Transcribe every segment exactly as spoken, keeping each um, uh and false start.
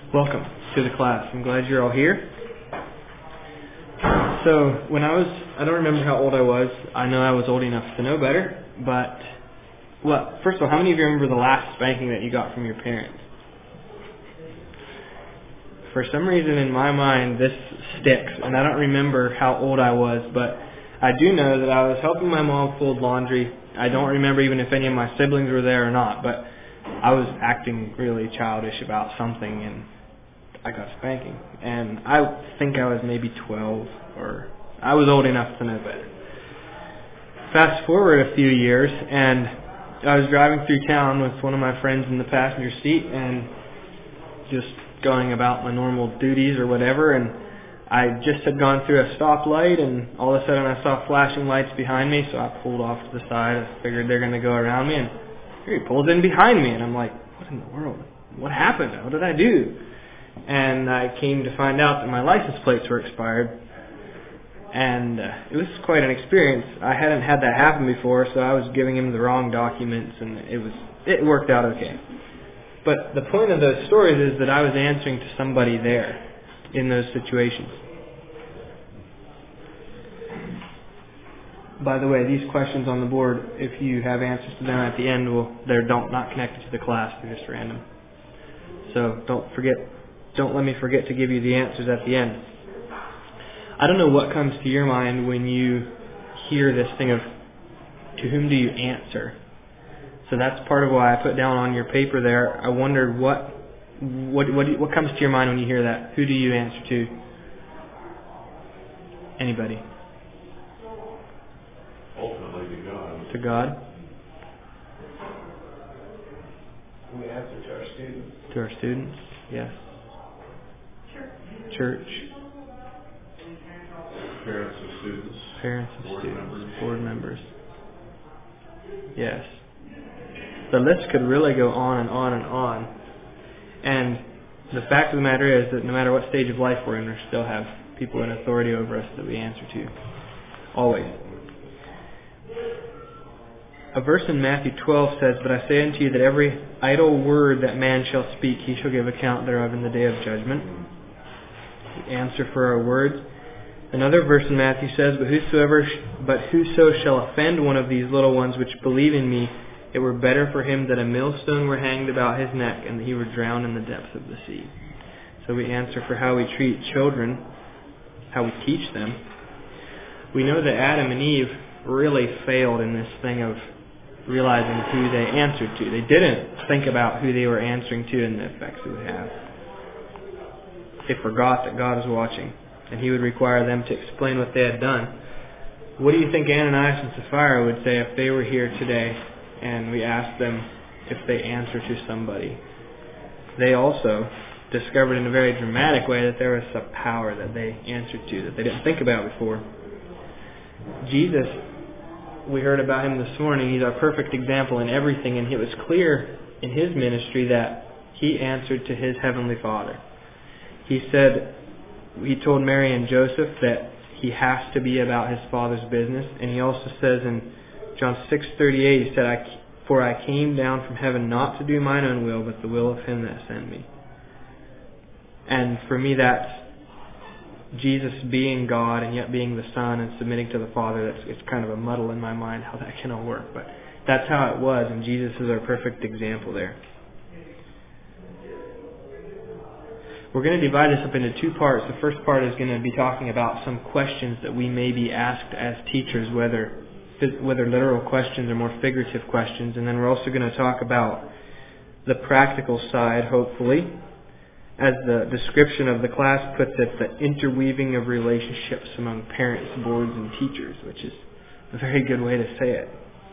Welcome to the class. I'm glad you're all here. So, when I was, I don't remember how old I was. I know I was old enough to know better, but, well, first of all, how many of you remember the last spanking that you got from your parents? For some reason in my mind, this sticks, and I don't remember how old I was, but I do know that I was helping my mom fold laundry. I don't remember even if any of my siblings were there or not, but I was acting really childish about something, and I got spanking. And I think I was maybe twelve, or I was old enough to know better. Fast forward a few years, and I was driving through town with one of my friends in the passenger seat, and just going about my normal duties or whatever, and I just had gone through a stoplight, and all of a sudden I saw flashing lights behind me, so I pulled off to the side. I figured they're going to go around me, and here he pulls in behind me, and I'm like, what in the world? What happened? What did I do? And I came to find out that my license plates were expired, and uh, it was quite an experience. I hadn't had that happen before, so I was giving him the wrong documents, and it was it worked out okay. But the point of those stories is that I was answering to somebody there in those situations. By the way, these questions on the board, if you have answers to them at the end, well, they're don't not connected to the class. They're just random. So don't forget, don't let me forget to give you the answers at the end. I don't know what comes to your mind when you hear this thing of, to whom do you answer? So that's part of why I put down on your paper there. I wondered what what what what comes to your mind when you hear that? Who do you answer to? Anybody? Ultimately to God. To God? We answer to our students. To our students? Yes. Church. Church. Parents of students. Parents of board students. Members. Board members. Yes. The list could really go on and on and on. And the fact of the matter is that no matter what stage of life we're in, we still have people in authority over us that we answer to. Always. A verse in Matthew twelve says, "But I say unto you that every idle word that man shall speak, he shall give account thereof in the day of judgment." We answer for our words. Another verse in Matthew says, "But whosoever, sh- but whoso shall offend one of these little ones which believe in me, it were better for him that a millstone were hanged about his neck, and that he were drowned in the depths of the sea." So we answer for how we treat children, how we teach them. We know that Adam and Eve really failed in this thing of realizing who they answered to. They didn't think about who they were answering to and the effects it would have. They forgot that God was watching, and He would require them to explain what they had done. What do you think Ananias and Sapphira would say if they were here today and we asked them if they answer to somebody? They also discovered in a very dramatic way that there was some power that they answered to that they didn't think about before. Jesus, we heard about Him this morning. He's our perfect example in everything, and it was clear in His ministry that He answered to His Heavenly Father. He said, He told Mary and Joseph that He has to be about His Father's business, and He also says in John six thirty-eight, He said, I, "For I came down from heaven not to do mine own will, but the will of Him that sent me." And for me, that's Jesus being God and yet being the Son and submitting to the Father. That's it's kind of a muddle in my mind how that can all work, but that's how it was, and Jesus is our perfect example there. We're going to divide this up into two parts. The first part is going to be talking about some questions that we may be asked as teachers, whether whether literal questions or more figurative questions. And then we're also going to talk about the practical side, hopefully. As the description of the class puts it, the interweaving of relationships among parents, boards, and teachers, which is a very good way to say it.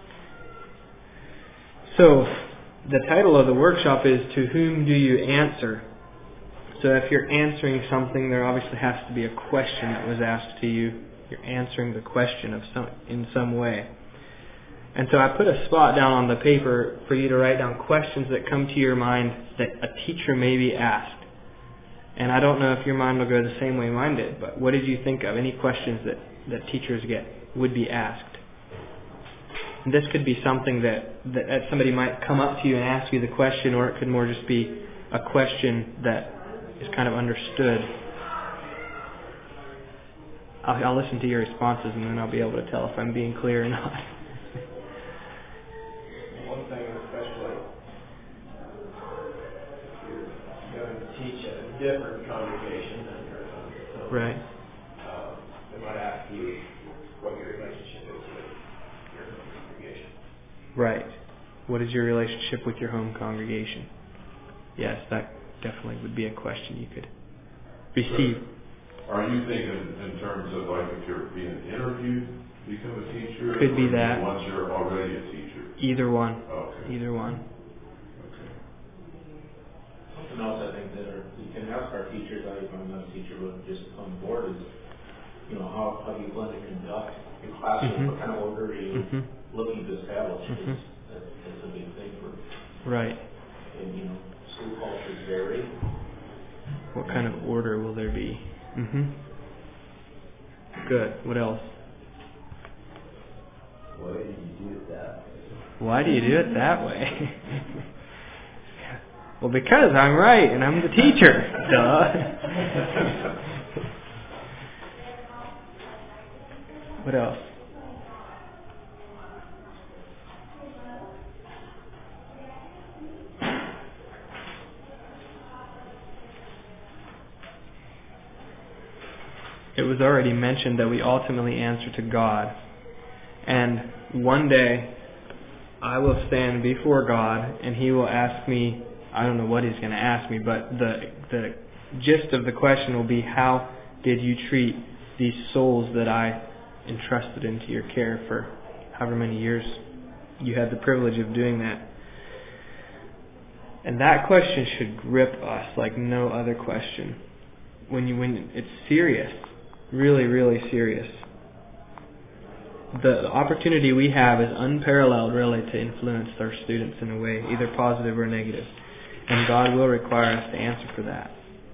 So, the title of the workshop is, "To whom do you answer?" So if you're answering something, there obviously has to be a question that was asked to you. You're answering the question of some in some way. And so I put a spot down on the paper for you to write down questions that come to your mind that a teacher may be asked. And I don't know if your mind will go the same way mine did, but what did you think of? Any questions that, that teachers get would be asked? And this could be something that, that, that somebody might come up to you and ask you the question, or it could more just be a question that is kind of understood. I'll, I'll listen to your responses and then I'll be able to tell if I'm being clear or not. One thing especially, if you're going to teach at a different congregation than your own, so, Right. uh, they might ask you what your relationship is with your home congregation. Right. What is your relationship with your home congregation? Yes, that definitely would be a question you could receive. So, are you thinking in terms of like if you're being interviewed to become a teacher? Could be or that. Once you're already a teacher? Either one. Okay. Either one. Okay. Something else I think that are, you can ask our teachers, I, I'm not a teacher, but just on board is, you know, how, how do you plan to conduct your classroom? Mm-hmm. What kind of order are you Mm-hmm. looking to establish? Mm-hmm. That's, that's a big thing for, Right. and, you know, school cultures vary. What kind of order will there be? Mm-hmm. Good. What else? Why do you do it that way? Why do you do it that way? Well, because I'm right and I'm the teacher. Duh. What else? It was already mentioned that we ultimately answer to God. And one day, I will stand before God and He will ask me, I don't know what He's going to ask me, but the the gist of the question will be, how did you treat these souls that I entrusted into your care for however many years you had the privilege of doing that? And that question should grip us like no other question. When you when it's serious, really, really serious. The opportunity we have is unparalleled, really, to influence our students in a way, either positive or negative. And God will require us to answer for that.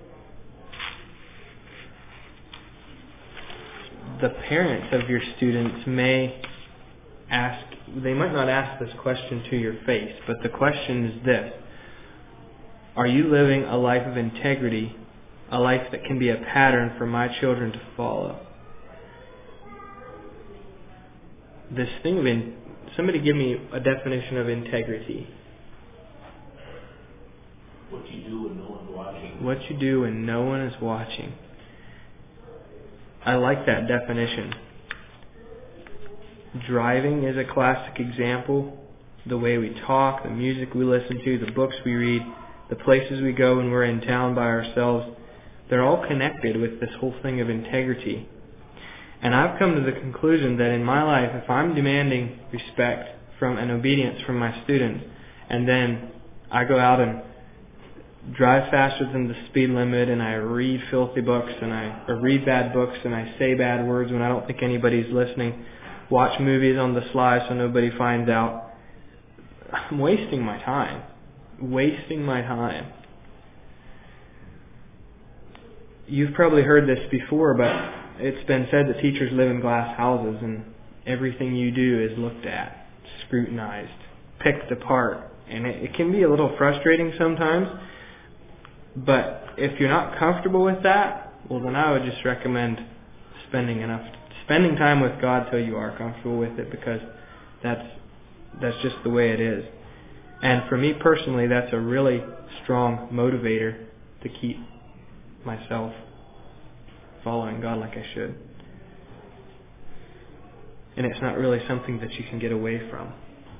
The parents of your students may ask, they might not ask this question to your face, but the question is this: are you living a life of integrity, a life that can be a pattern for my children to follow? This thing of in, somebody give me a definition of integrity. What you do when no one's watching. What you do when no one is watching. I like that definition. Driving is a classic example. The way we talk, the music we listen to, the books we read, the places we go when we're in town by ourselves, they're all connected with this whole thing of integrity. And I've come to the conclusion that in my life, if I'm demanding respect from and obedience from my students, and then I go out and drive faster than the speed limit, and I read filthy books, and I or read bad books, and I say bad words when I don't think anybody's listening, watch movies on the sly so nobody finds out, I'm wasting my time. Wasting my time. You've probably heard this before, but it's been said that teachers live in glass houses and everything you do is looked at, scrutinized, picked apart. And it, it can be a little frustrating sometimes, but if you're not comfortable with that, well then I would just recommend spending enough, spending time with God till you are comfortable with it, because that's that's just the way it is. And for me personally, that's a really strong motivator to keep myself following God like I should. And it's not really something that you can get away from.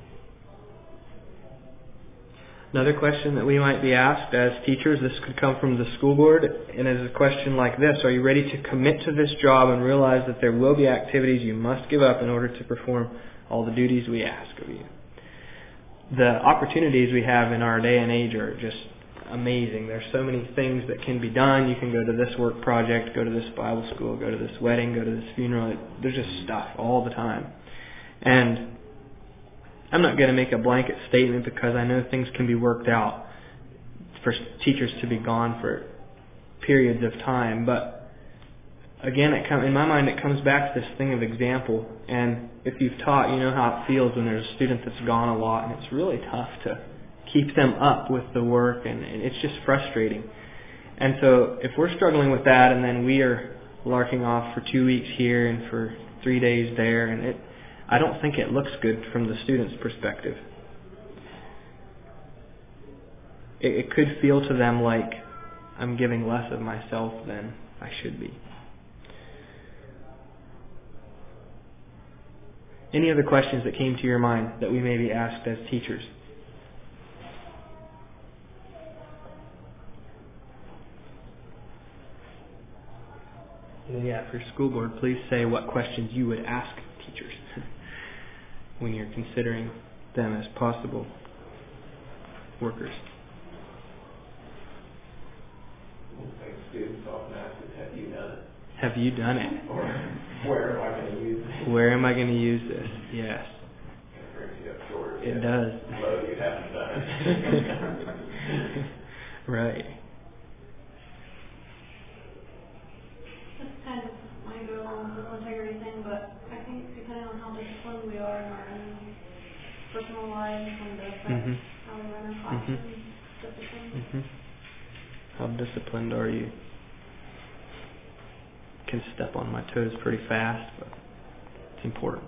Another question that we might be asked as teachers, this could come from the school board, and is a question like this: are you ready to commit to this job and realize that there will be activities you must give up in order to perform all the duties we ask of you? The opportunities we have in our day and age are just amazing. There's so many things that can be done. You can go to this work project, go to this Bible school, go to this wedding, go to this funeral. There's just stuff all the time. And I'm not going to make a blanket statement, because I know things can be worked out for teachers to be gone for periods of time. But again, it come, in my mind, it comes back to this thing of example. And if you've taught, you know how it feels when there's a student that's gone a lot, and it's really tough to keep them up with the work, and, and it's just frustrating. And so if we're struggling with that and then we are larking off for two weeks here and for three days there, and it, I don't think it looks good from the student's perspective. It, it could feel to them like I'm giving less of myself than I should be. Any other questions that came to your mind that we may be asked as teachers? Yeah, for school board, please say what questions you would ask teachers when you're considering them as possible workers. Like students often ask us, have you done it? Have you done it? Or where am I going to use this? Where am I going to use this? Yes. It brings you up short. It does. Well, you haven't done it. Right. This kind of might go along with the integrity thing, but I think depending on how disciplined we are in our own personal lives and the affect Mhm. how we run our classroom discipline. Mhm. How disciplined are you? Can step on my toes pretty fast, but it's important.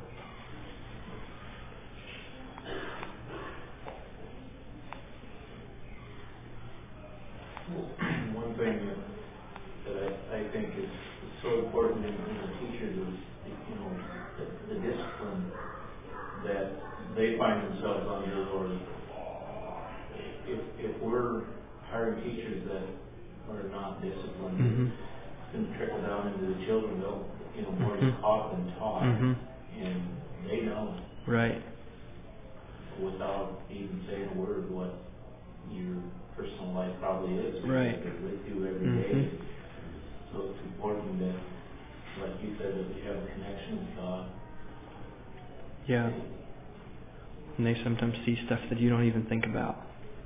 One thing that, that I, I think is so important in, in the teachers is, you know, the, the discipline that they find themselves under, or if, if we're hiring teachers that are not disciplined, Mm-hmm. it's going to trickle down into the children. They'll, you know, more Mhm. taught than taught, Mhm. and they know Right. without even saying a word what your personal life probably is. because Right. They're with you every Mhm. day. So it's important that, like you said, that we have a connection with God. Yeah. And they sometimes see stuff that you don't even think about.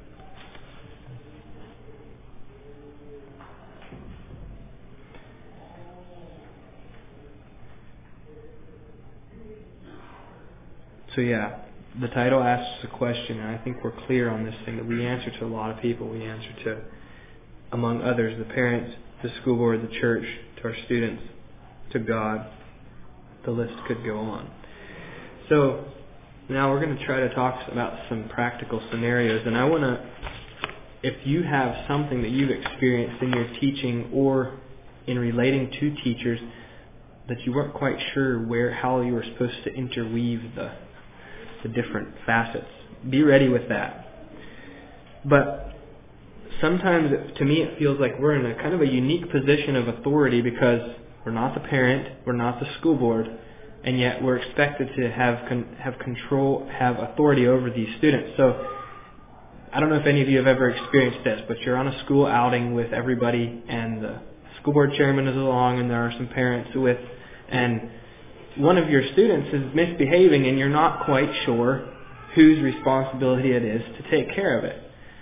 So yeah, the title asks a question, and I think we're clear on this thing that we answer to a lot of people. We answer to, among others, the parents, the school board, the church, to our students, to God. The list could go on. So now we're going to try to talk about some practical scenarios, and I want to, if you have something that you've experienced in your teaching or in relating to teachers that you weren't quite sure where, how you were supposed to interweave the the different facets, be ready with that. But sometimes, to me, it feels like we're in a kind of a unique position of authority because we're not the parent, we're not the school board, and yet we're expected to have con- have control, have authority over these students. So I don't know if any of you have ever experienced this, but you're on a school outing with everybody, and the school board chairman is along, and there are some parents with, and one of your students is misbehaving, and you're not quite sure whose responsibility it is to take care of it.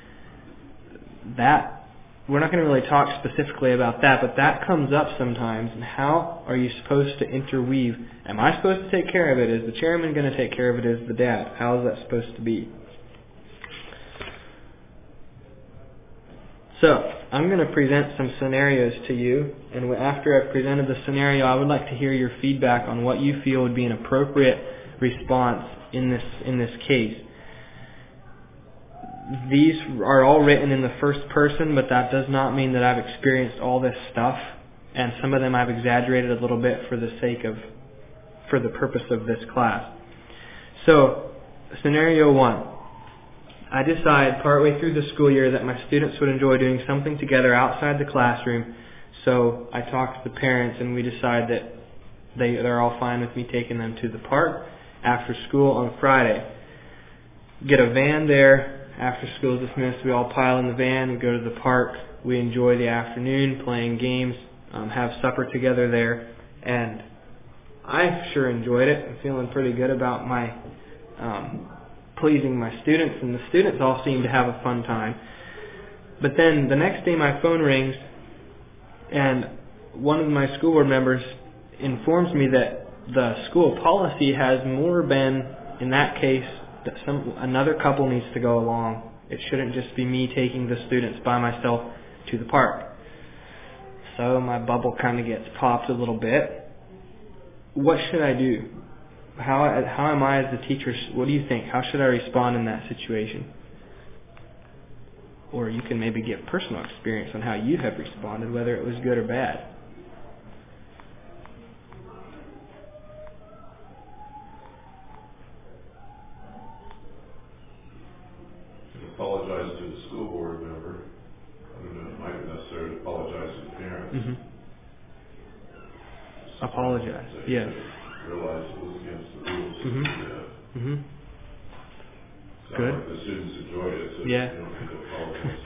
That, we're not going to really talk specifically about that, but that comes up sometimes. And how are you supposed to interweave? Am I supposed to take care of it? Is the chairman going to take care of it? Is the dad? How is that supposed to be? So, I'm going to present some scenarios to you, and after I've presented the scenario, I would like to hear your feedback on what you feel would be an appropriate response in this in this case. These are all written in the first person, but that does not mean that I've experienced all this stuff, and some of them I've exaggerated a little bit for the sake of, for the purpose of this class. So, scenario one. I decide partway through the school year that my students would enjoy doing something together outside the classroom, so I talk to the parents and we decide that they, they're all fine with me taking them to the park after school on Friday. Get a van there. After school is dismissed, we all pile in the van, we go to the park, we enjoy the afternoon playing games, um, have supper together there, and I sure enjoyed it. I'm feeling pretty good about my um, pleasing my students, and the students all seem to have a fun time. But then the next day my phone rings, and one of my school board members informs me that the school policy has more been, in that case, that some another couple needs to go along. It shouldn't just be me taking the students by myself to the park. so, my bubble kind of gets popped a little bit. What should I do? How how am I as a teacher? What do you think? How should I respond in that situation? Or you can maybe give personal experience on how you have responded, whether it was good or bad. Apologize to the school board member. I don't know, it might be necessary to apologize to the parents. Mm-hmm. Apologize, They yes. realize it was against the rules. Mm-hmm. Yeah. Mm-hmm. Sound Good. like the students enjoyed it, so Yeah. you don't need to apologize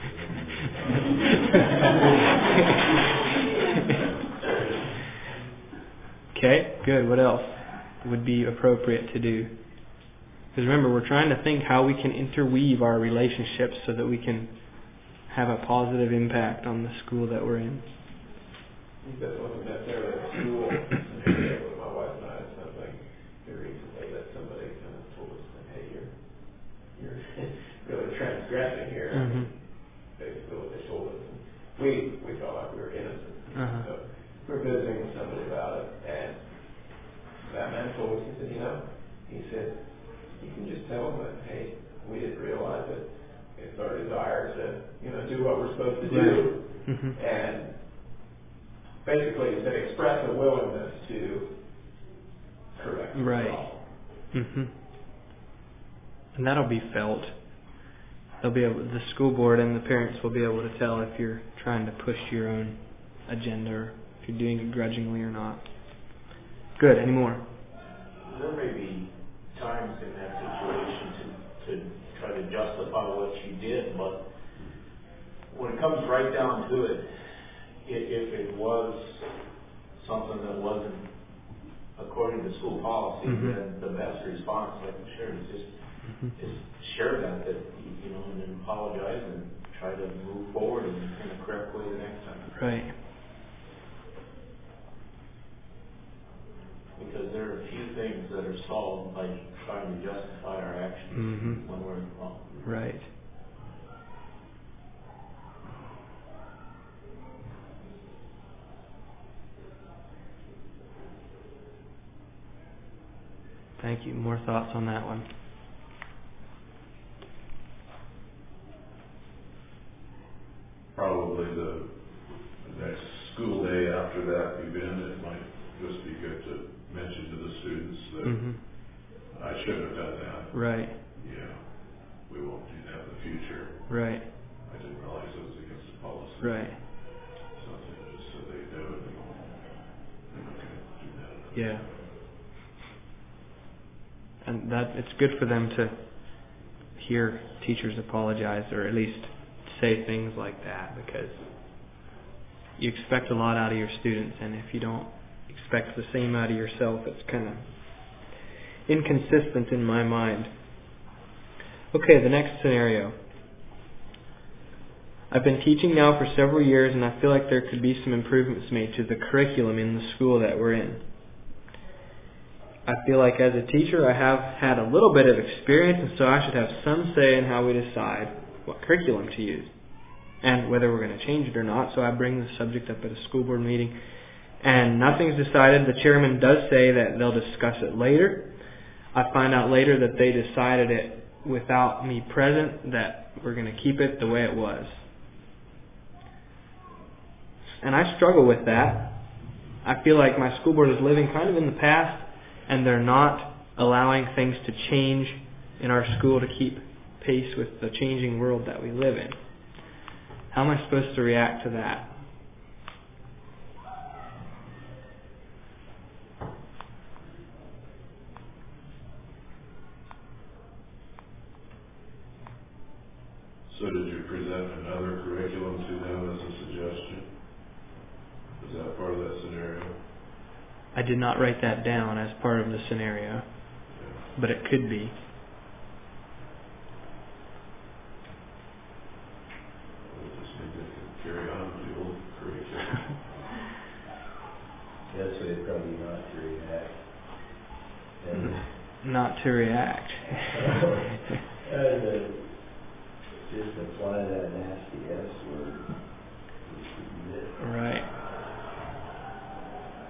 to them. Okay, good. What else would be appropriate to do? Because remember, we're trying to think how we can interweave our relationships so that we can have a positive impact on the school that we're in. I think that wasn't necessarily at school. With my wife and I, it sounds like here recently that somebody kind of told us that, hey, you're you're really transgressing here. Mm-hmm. Basically what they told us. And we we felt like we were innocent. Uh-huh. So we were visiting with somebody about it, and that man told us, he said, you know, he said, you can just tell them that, hey, we didn't realize it. It's our desire to, you know, do what we're supposed to do. Right. Mm-hmm. And basically, he said, express a willingness to correct the Right. problem. Mm-hmm. And that'll be felt. They'll be able, the school board and the parents will be able to tell if you're trying to push your own agenda or if you're doing it grudgingly or not. Good. Any more? There may be times in that situation to, to try to justify what you did, but when it comes right down to it, if, if it was something that wasn't according to school policy, Mm-hmm. then the best response, like I'm sure, is just Mm-hmm. is share that, that you know, and then apologize and try to move forward in, in a correct way the next time. Right. Because there are a few things that are solved by trying to justify our actions Mm-hmm. when we're wrong. Right. Thank you. More thoughts on that one? Probably the next school day after that event, it might just be good to mention to the students that Mm-hmm. I shouldn't have done that. Right. Yeah, we won't do that in the future. Right. I didn't realize it was against the policy. Right. Something just so they know and they won't, they're not going to do that. Yeah. And that it's good for them to hear teachers apologize or at least say things like that, because you expect a lot out of your students, and if you don't expect the same out of yourself, it's kind of inconsistent in my mind. Okay, the next scenario. I've been teaching now for several years, and I feel like there could be some improvements made to the curriculum in the school that we're in. I feel like as a teacher I have had a little bit of experience, and so I should have some say in how we decide what curriculum to use and whether we're going to change it or not. So I bring the subject up at a school board meeting, and nothing's decided. The chairman does say that they'll discuss it later. I find out later that they decided it without me present, that we're going to keep it the way it was. And I struggle with that. I feel like my school board is living kind of in the past, and they're not allowing things to change in our school to keep pace with the changing world that we live in. How am I supposed to react to that? So did you present another curriculum to them as a suggestion? Was that part of that scenario? I did not write that down as part of the scenario, Yeah. but it could be. We'll just need to carry on with the old curriculum. That's way probably not to react. And Not to react. and, uh, just apply that nasty S word. Right.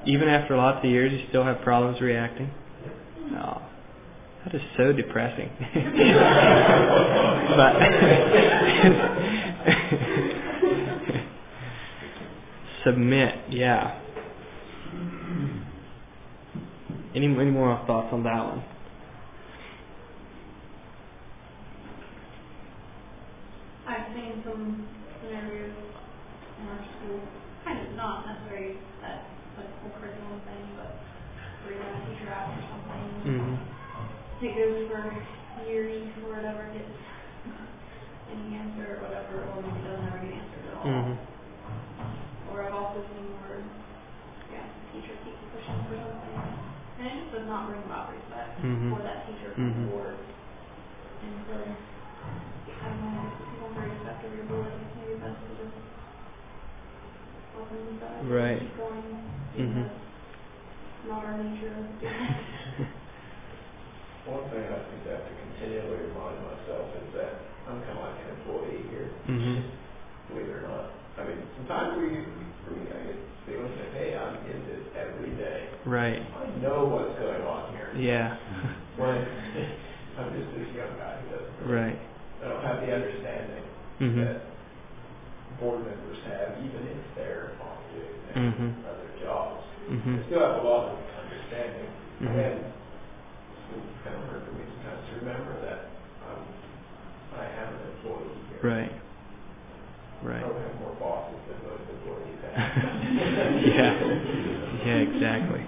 Even after lots of years, you still have problems reacting? No. That is so depressing. But submit, yeah. Any, any more thoughts on that one? I've seen some scenarios in our school, kind of not necessarily that like whole curriculum thing, but where you have a teacher out or something. Mm-hmm. It goes for years or whatever, gets any answer or whatever, or maybe doesn't ever get answered at all. Mm-hmm. Or I've also seen where, yeah, the teacher keeps pushing for something, and it just does not bring about respect Mm-hmm. for that teacher from Mm-hmm. the board. And so, I don't know, if you want to respect of your board, maybe best to just help them decide. Right. Keep going, Mm-hmm. because it's not our nature of doing it. One thing I think I have to continually remind myself is that I'm kind of like an employee here, Mm-hmm. believe it or not. I mean, sometimes we, for me, I get feelings that, hey, I'm in this every day. Right. I know what's going on here. Yeah. When I'm just this young guy who doesn't really, Right. I don't have the understanding Mm-hmm. that board members have, even if they're on doing their Mm-hmm. other jobs. Mm-hmm. I still have a lot of understanding. Mm-hmm. And it's kind of hard for me sometimes to remember that um, I am an employee here. Right. I Right. probably have more bosses than most employees have. Yeah. Yeah, exactly.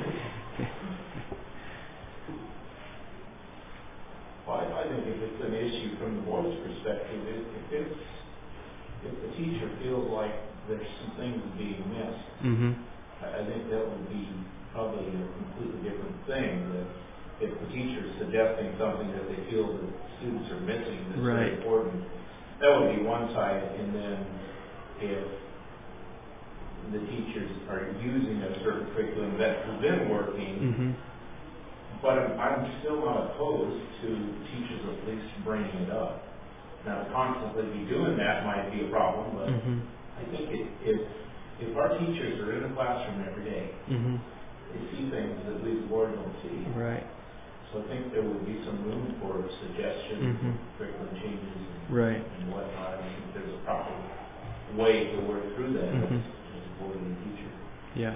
Well, I, I think if it's an issue from the board's perspective, if, if it's, if the teacher feels like there's some things being missed, Mm-hmm. I, I think that would be probably a completely different thing. That if the teacher is suggesting something that they feel that students are missing that's Right. very important, that would be one side. And then if the teachers are using a certain curriculum that has been working, Mm-hmm. but I'm, I'm still not opposed to teachers at least bringing it up. Now, to constantly be doing that might be a problem, but Mm-hmm. I think it, if if our teachers are in the classroom every day, Mm-hmm. they see things that we, the board, don't see. Right. So I think there would be some room for suggestions, Mhm. curriculum changes, and, Right. and whatnot. I think there's a proper way to work through that Mhm. as, as a board and a teacher. Yeah.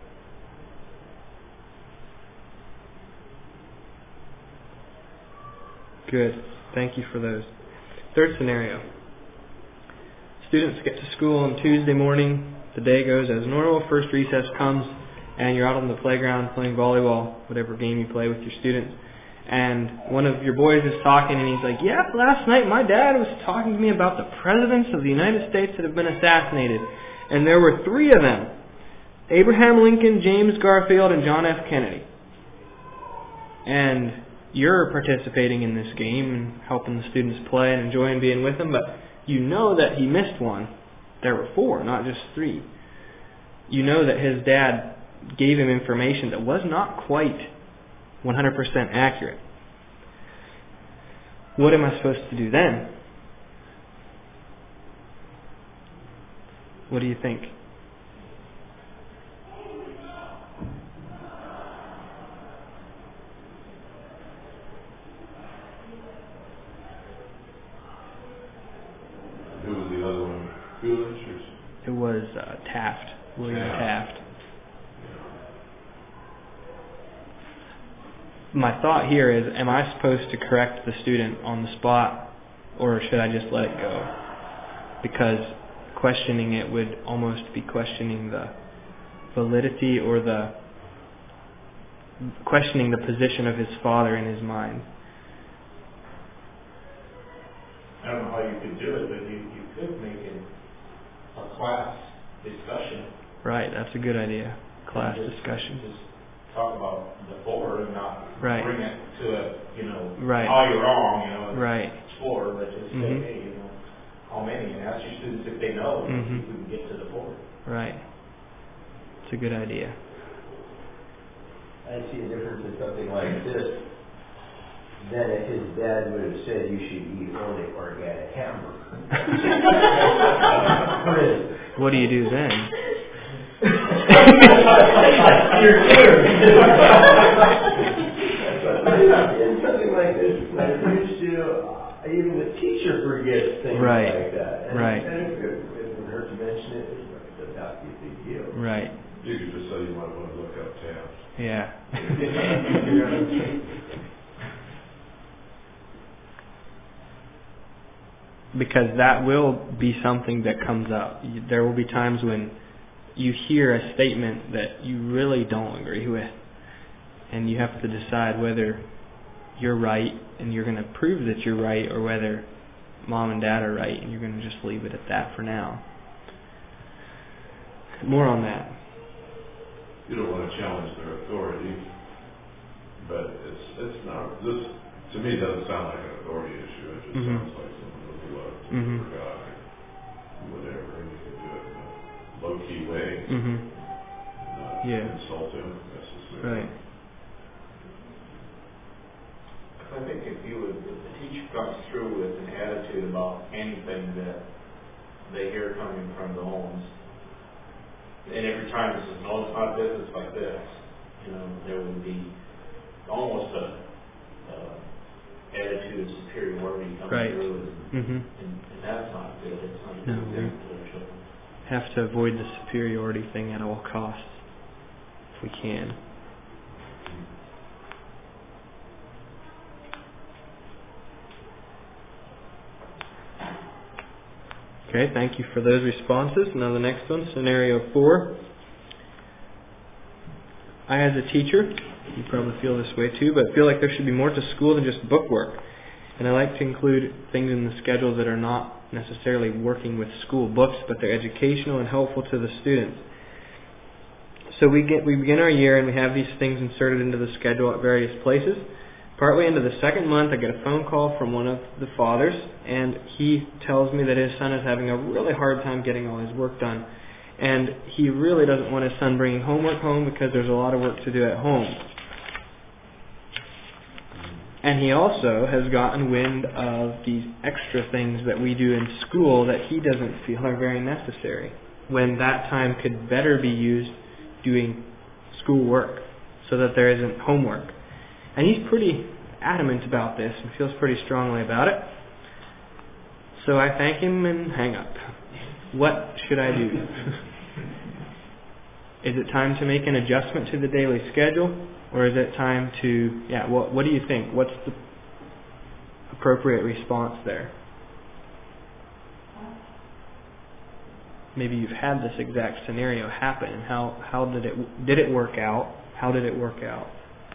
Good. Thank you for those. Third scenario. Students get to school on Tuesday morning. The day goes as normal. First recess comes, and you're out on the playground playing volleyball, whatever game you play with your students. And one of your boys is talking, and he's like, yeah, last night my dad was talking to me about the presidents of the United States that have been assassinated. And there were three of them. Abraham Lincoln, James Garfield, and John F. Kennedy. And you're participating in this game and helping the students play and enjoying being with them, but you know that he missed one. There were four, not just three. You know that his dad gave him information that was not quite one hundred percent accurate. What am I supposed to do then? What do you think? Who was the other one? Coolidge or? It was uh, Taft, William Taft. Taft. My thought here is, am I supposed to correct the student on the spot, or should I just let it go? Because questioning it would almost be questioning the validity or the questioning the position of his father in his mind. I don't know how you could do it, but you, you could make it a class discussion. Right, that's a good idea. Class Just- discussion. Just talk about the four and not Right. bring it to a, you know, Right. oh, you're wrong, you know, Right. it's four, but just Mhm. say, hey, you know, how many? And ask your students if they know, and see Mhm. if we can get to the four. Right. It's a good idea. I see a difference in something like this than if his dad would have said you should eat only organic hamburger. What do you do then? You're clear. In something like this, like used to, uh, even the teacher forgets things Right. like that. And, Right. and if it doesn't hurt to mention it, it doesn't have to be a big deal. Right. You could just say you might want to look up tabs. Yeah. Because that will be something that comes up. You- There will be times when you hear a statement that you really don't agree with, and you have to decide whether you're right and you're going to prove that you're right, or whether mom and dad are right and you're going to just leave it at that for now. More on that. You don't want to challenge their authority, but it's it's not, this, to me, doesn't sound like an authority issue. It just Mhm. sounds like someone with love Mhm. for God, whatever, and you can do it in a low-key way, Mhm. not Yeah. insult him necessarily. Right. I think if you would, if the teacher comes through with an attitude about anything that they hear coming from the homes, and every time it says, no, it's not this, it's like this, you know, there would be almost a uh, attitude of superiority coming Right. through, and, Mhm. and, and that's not good. It's not a No, good we- thing for their children. Have to avoid the superiority thing at all costs, if we can. Okay, thank you for those responses. Now the next one, scenario four. I, as a teacher, you probably feel this way too, but feel like there should be more to school than just book work. And I like to include things in the schedule that are not necessarily working with school books, but they're educational and helpful to the students. So we get we begin our year and we have these things inserted into the schedule at various places. Partway into the second month, I get a phone call from one of the fathers, and he tells me that his son is having a really hard time getting all his work done. And he really doesn't want his son bringing homework home because there's a lot of work to do at home. And he also has gotten wind of these extra things that we do in school that he doesn't feel are very necessary, when that time could better be used doing school work so that there isn't homework. And he's pretty adamant about this and feels pretty strongly about it. So I thank him and hang up. What should I do? Is it time to make an adjustment to the daily schedule? Or is it time to, yeah, what, what do you think? What's the appropriate response there? Maybe you've had this exact scenario happen, and how, how did it, did it work out? How did it work out?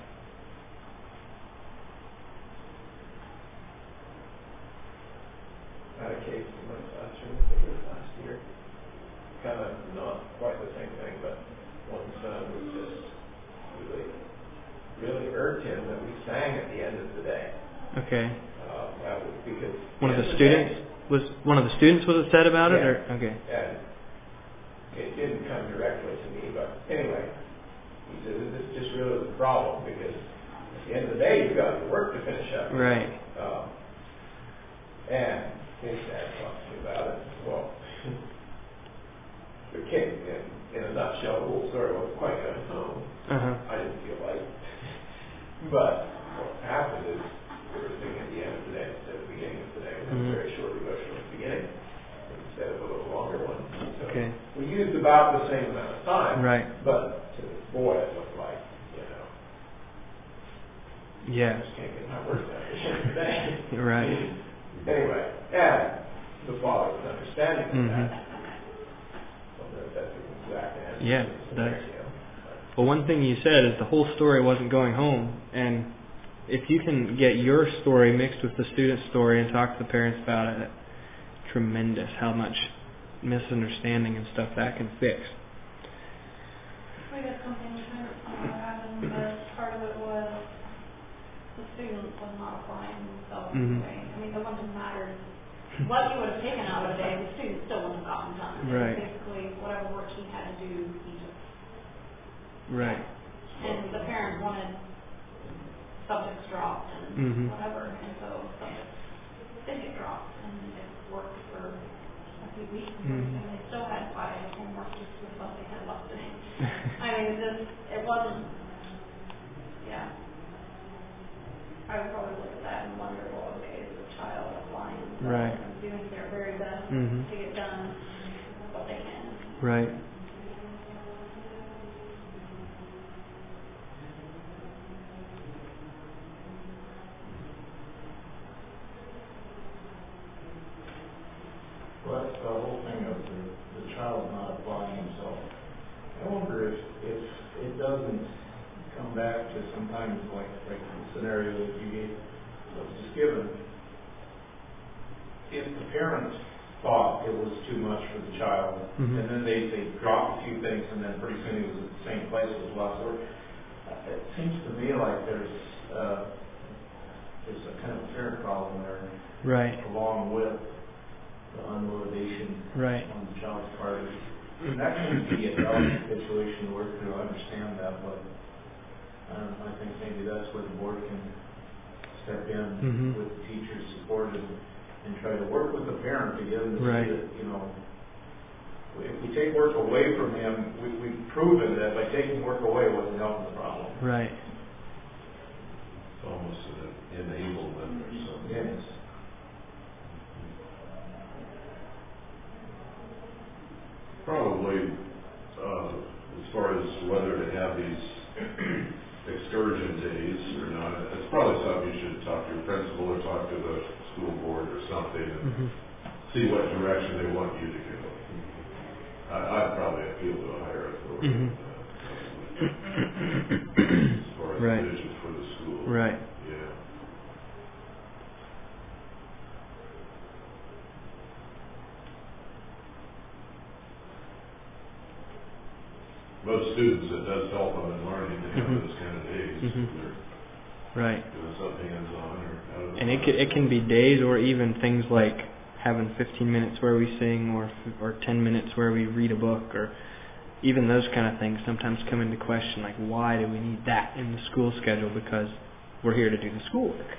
I had a case in my classroom, I think it was last year. Kind of not quite the same thing, but one son was just really, really irked him that we sang at the end of the day. Okay. Uh, that was because One of end the of students day- was one of the students was upset about it, Yeah. or okay. And it didn't come directly to me, but anyway, he said, this is just really the problem because at the end of the day, you've got your work to finish up. Right. Um, and his dad talked to me about it. Well, the kid, in, in a nutshell, the whole story wasn't quite going home. Uh huh. I didn't feel like. But what happened is we were singing at the end of the day instead of the beginning of the day. We had Mhm. a very short devotion at the beginning instead of a little longer one. So Okay. we used about the same amount of time. Right. But to this boy, it looked like, you know, I Yeah. just can't get my work done at the end of the day. Right. Anyway, and the father was understanding of Mhm. that. I don't know if that's the exact answer. Yeah, to the that's- scenario, Well, one thing you said is the whole story wasn't going home, and if you can get your story mixed with the student's story and talk to the parents about it, tremendous how much misunderstanding and stuff that can fix. We got something kind of similar happened, but part of it was the student was not applying himself Mhm. anyway. I mean, it wouldn't have mattered what you would have taken out of the day, the student still wouldn't have gotten done. It was Right. Basically, whatever work he had to do, he just, Right. and the parent wanted subjects dropped and Mhm. whatever, and so subjects did get dropped, and it worked for a few weeks and Mhm. everything. They still had five homework just with what they had left in it. Right. Well, that's the whole thing of the, the child not applying himself. I wonder if, if it doesn't come back to sometimes like, like the scenario that you gave, that was just given. If the parents thought it was too much for the child, Mm-hmm. and then they, they dropped a few things, and then pretty soon he was at the same place as last year. It seems to me like there's uh, there's a kind of parent problem there, Right. along with the unmotivation Right. on the child's part. And that seems to be a delicate situation to work through. I understand that, but um, I think maybe that's where the board can step in Mhm. with the teacher's support and, and try to work with the parent to get him to Right. see that, you know, if we take work away from him, we, we've proven that by taking work away it wasn't helping the problem. Right. It's almost an enablement or something. Yes. Probably, uh, as far as whether to have these excursion days or not, it's probably something you should talk to your principal or talk to the school board or something and Mm-hmm. see what direction they want you to go. I, I'd probably appeal to a higher authority Mhm. than that, as far as Right. the vision for the school. Right. Yeah. Most students, it does help them in learning to have Mhm. those kind of days. Mhm. They're Right. doing something hands-on or out of the And it can, it can be days or even things like having fifteen minutes where we sing or or ten minutes where we read a book, or even those kind of things sometimes come into question, like why do we need that in the school schedule, because we're here to do the schoolwork.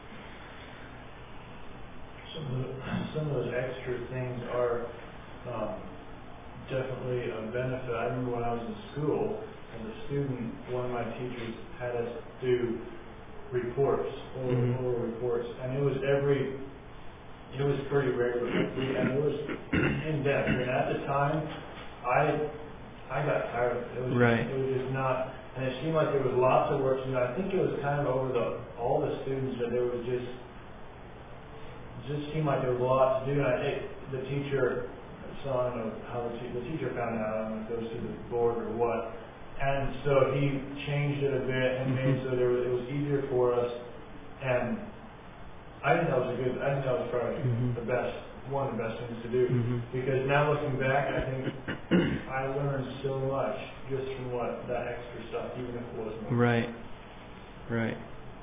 Some of, the, some of those extra things are um, definitely a benefit. I remember when I was in school, as a student, one of my teachers had us do reports, oral, Mhm. oral reports, and it was every, it was pretty regular, and it was in depth. And at the time, I, I got tired of it. It was, Right. it was just not, and it seemed like there was lots of work to do. I think it was kind of over the all the students that there was just. It just seemed like there was a lot to do, and I think the teacher, so I don't know how the, te- the teacher found out, I don't know if it goes to the board or what, and so he changed it a bit and made so there was, it was easier for us, and I think that was a good, I think that was probably Mhm. the best, one of the best things to do, Mhm. because now looking back, I think I learned so much just from what, that extra stuff, even if it wasn't. Right. Right.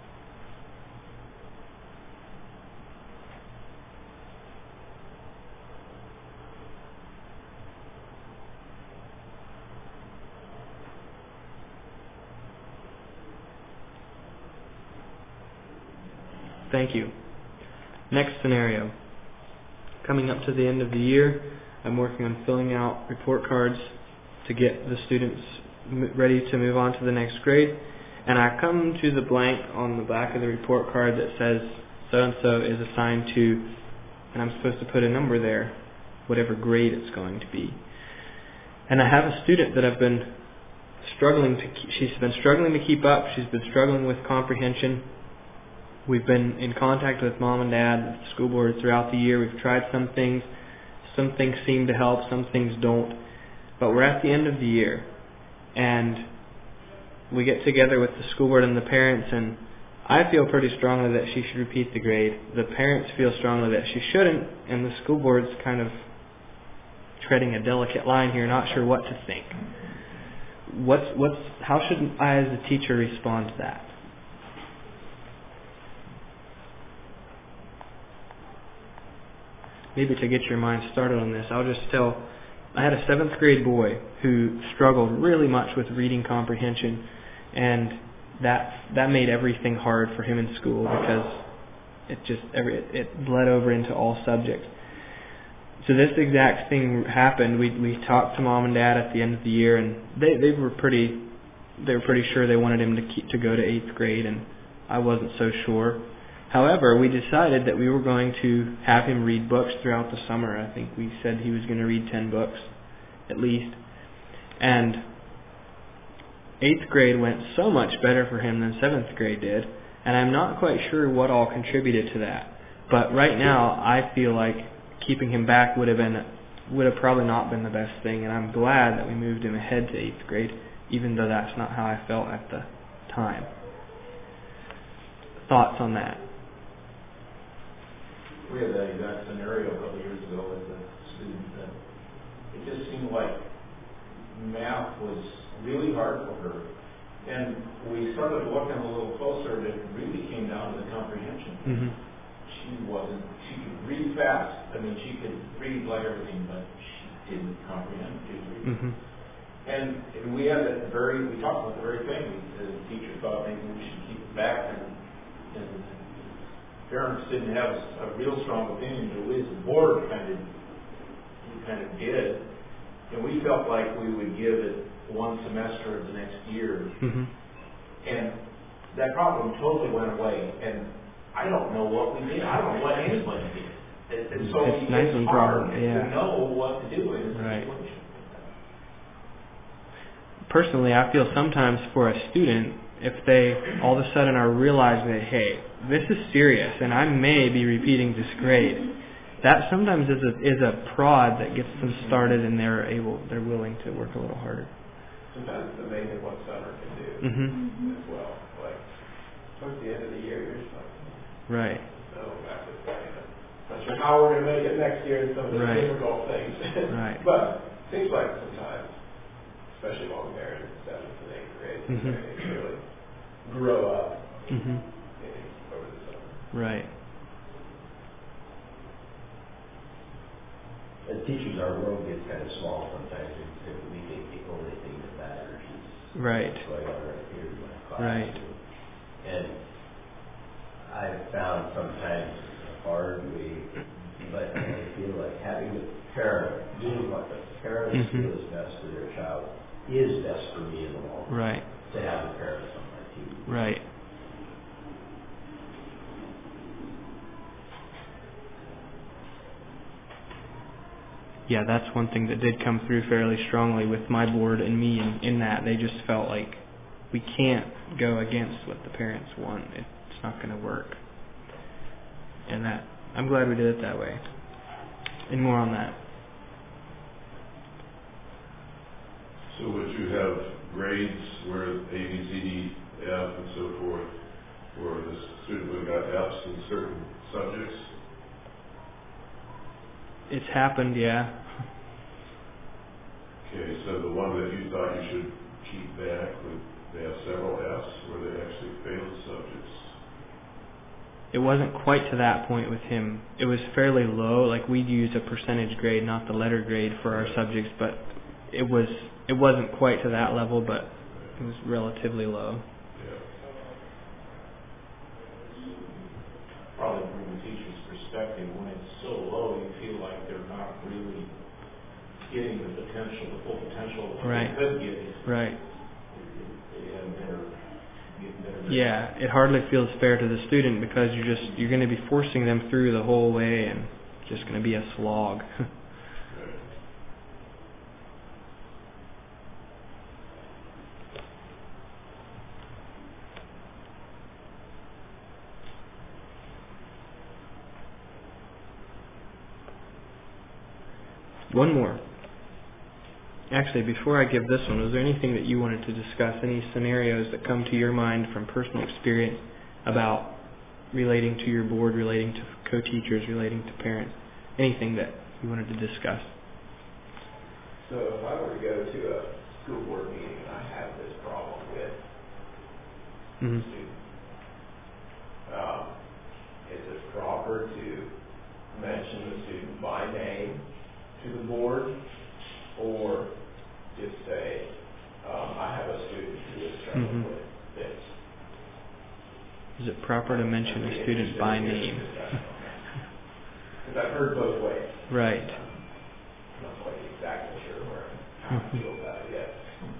Thank you. Next scenario. Coming up to the end of the year, I'm working on filling out report cards to get the students m- ready to move on to the next grade. And I come to the blank on the back of the report card that says so-and-so is assigned to, and I'm supposed to put a number there, whatever grade it's going to be. And I have a student that I've been struggling to, keep, she's been struggling to keep up, she's been struggling with comprehension. We've been in contact with mom and dad, with the school board throughout the year. We've tried some things. Some things seem to help, some things don't. But we're at the end of the year, and we get together with the school board and the parents, and I feel pretty strongly that she should repeat the grade. The parents feel strongly that she shouldn't, and the school board's kind of treading a delicate line here, not sure what to think. What's what's how should I as a teacher respond to that? Maybe to get your mind started on this, I'll just tell, I had a seventh grade boy who struggled really much with reading comprehension, and that that made everything hard for him in school because it just every it, it bled over into all subjects. So this exact thing happened. We we talked to mom and dad at the end of the year, and they they were pretty they were pretty sure they wanted him to keep to go to eighth grade, and I wasn't so sure. However, we decided that we were going to have him read books throughout the summer. I think we said he was going to read ten books at least. And eighth grade went so much better for him than seventh grade did, and I'm not quite sure what all contributed to that. But right now, I feel like keeping him back would have been would have probably not been the best thing, and I'm glad that we moved him ahead to eighth grade, even though that's not how I felt at the time. Thoughts on that? We had that exact scenario a couple of years ago with a student that it just seemed like math was really hard for her. And we started looking a little closer, and it really came down to the comprehension. Mm-hmm. She wasn't, she could read fast. I mean, she could read like everything, but she didn't comprehend. She didn't read. Mm-hmm. And, and we had that very, we talked about the very thing. The teacher thought maybe we should keep it back, and, and parents didn't have a real strong opinion, but we as a board kind of, we kind of did. And we felt like we would give it one semester of the next year. Mm-hmm. And that problem totally went away. And I don't know what we did. I don't know what anybody did. And, and so It's it's, nice it's and hard problem, yeah. to know what to do in this Right. situation. Personally, I feel sometimes for a student, if they all of a sudden are realizing that, hey, this is serious and I may be repeating this grade, that sometimes is a is a prod that gets them started, and they're able, they're willing to work a little harder. Sometimes it's amazing what summer can do Mm-hmm. as well. Like, towards the end of the year, you're just like, Right. no, back to the not sure how we're going to make it next year and some of the Right. difficult things. Right. But seems like sometimes, especially while they're in seventh and eighth grade, Mhm. they can really grow up Mm-hmm. in, over the summer. Right. And teachers, our world gets kind of small sometimes, and we think the only thing that matters is Right. what's going on right here in my class. Right. And I've found sometimes a hard way, but I feel like having the parent, doing what the parents Mhm. feel is best for their child is best for me in the long run. Right. To have the parents on my team. Right. Yeah, that's one thing that did come through fairly strongly with my board and me in, in that they just felt like we can't go against what the parents want. It's not going to work. And that, I'm glad we did it that way. And more on that. So would you have grades where A, B, C, D, F, and so forth, where the student would have got F's in certain subjects? It's happened, yeah. Okay, so the one that you thought you should keep back, would they have several F's where they actually failed subjects? It wasn't quite to that point with him. It was fairly low. Like, we'd use a percentage grade, not the letter grade for our subjects, but it was it wasn't quite to that level, but it was relatively low. Yeah. Probably from the teacher's perspective, when it's so low, you feel like they're not really getting the potential, the full potential that Right. they could get. Right. And they're getting better. Yeah, it hardly feels fair to the student because you're just you're going to be forcing them through the whole way, and it's just going to be a slog. One more. Actually, before I give this one, was there anything that you wanted to discuss? Any scenarios that come to your mind from personal experience about relating to your board, relating to co-teachers, relating to parents? Anything that you wanted to discuss? So if I were to go to a school board meeting and I have this problem with Mm-hmm. a student, um, is it proper to mention the student by name to the board, or just say, um, I have a student who is struggling Mhm. with this? Is it proper to mention a student by name? Because I've heard both ways. Right. I'm not quite exactly sure where how I feel about it yet.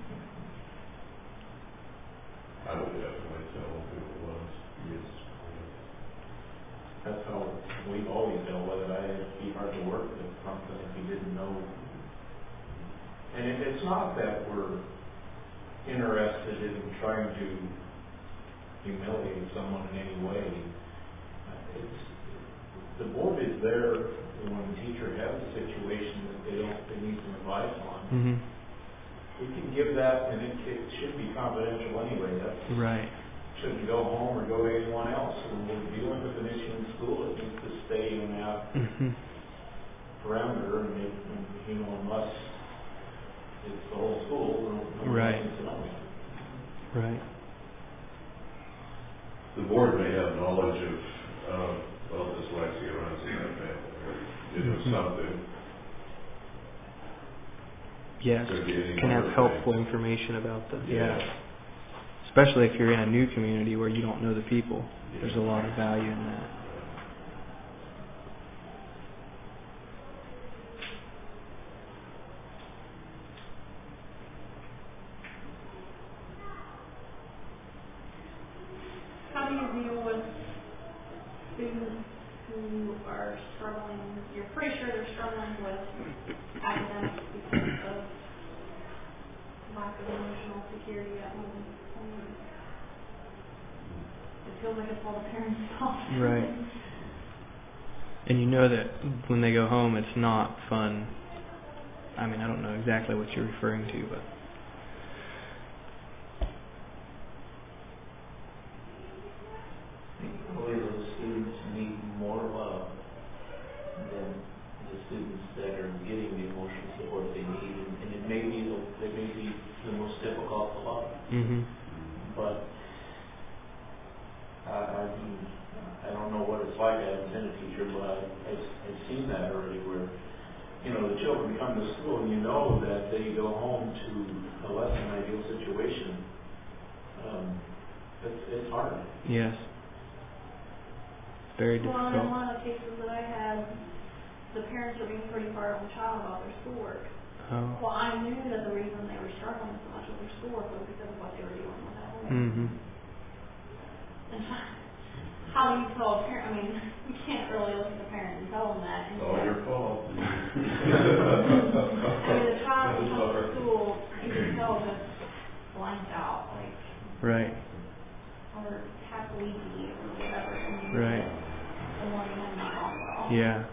I would definitely tell them who it was. Yes. That's how we've always dealt with it. I'd be hard to work with something if you didn't know it, it's not that we're interested in trying to humiliate someone in any way. It's, the board is there when the teacher has a situation that they don't, they need some advice on. Mm-hmm. We can give that, and it, it should be confidential anyway. That Right. shouldn't go home or go to anyone else. When we're dealing with an issue in school, it needs to stay in that Mm-hmm. parameter, and, it, and you know, unless it's the whole school, no, no Right. one needs to know it. Right. The board may have knowledge of, uh, well, dyslexia runs in that family, or, you know, Mhm. something. Yes. Could be any Can have number of helpful things. information about them. Yeah. Especially if you're in a new community where you don't know the people. Yeah. There's a lot of value in that. How do you deal with students who are struggling, you're pretty sure they're struggling with academics because of lack of emotional security at home? Um, It feels like it's all the parents' fault. Right. And you know that when they go home, it's not fun. I mean, I don't know exactly what you're referring to, but I believe those students need more love than the students that are getting the emotional support they need, and, and it may be the, they may be the most difficult to love. mm-hmm. But I, I mean, I don't know what it's like. I haven't been a teacher, but I, I've, I've seen that already, where you know the children come to school and you know that they go home to a less than ideal situation. Um, it's, it's hard. Yes. Very Well, in difficult. one of the cases that I had, the parents were being pretty hard on the child about their schoolwork. Oh. Well, I knew that the reason they were struggling so much with their schoolwork was because of what they were doing with that home. Mm-hmm. And how do you tell a parent? I mean, you can't really look at the parent and tell them that. And It's all your fault. I mean, the child who comes to school, you can tell just blanked out, like, Right. or half sleepy or whatever. And Right. the morning had not gone well. Yeah.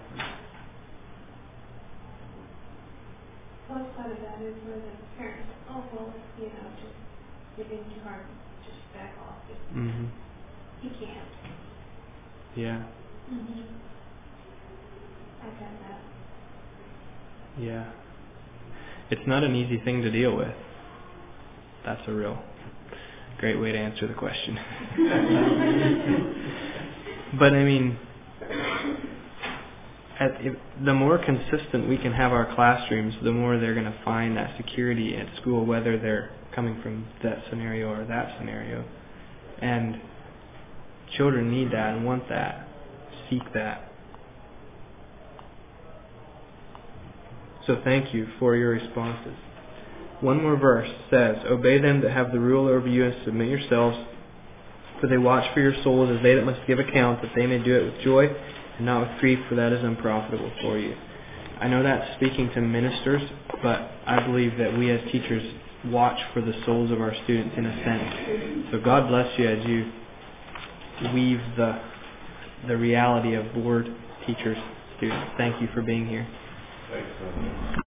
Plus side of that is where the parents, oh, well, you know, just, you're being too hard, just back off. Just, Mm-hmm. you can't. Yeah. Mm-hmm. I've had that. Yeah. It's not an easy thing to deal with. That's a real great way to answer the question. But I mean, at, if, the more consistent we can have our classrooms, the more they're going to find that security at school, whether they're coming from that scenario or that scenario. And children need that and want that, seek that. So thank you for your responses. One more verse says, "Obey them that have the rule over you, and submit yourselves, for they watch for your souls as they that must give account, that they may do it with joy and not with grief, for that is unprofitable for you." I know that's speaking to ministers, but I believe that we as teachers watch for the souls of our students in a sense. So God bless you as you weave the the reality of board, teachers, students. Thank you for being here. Thanks.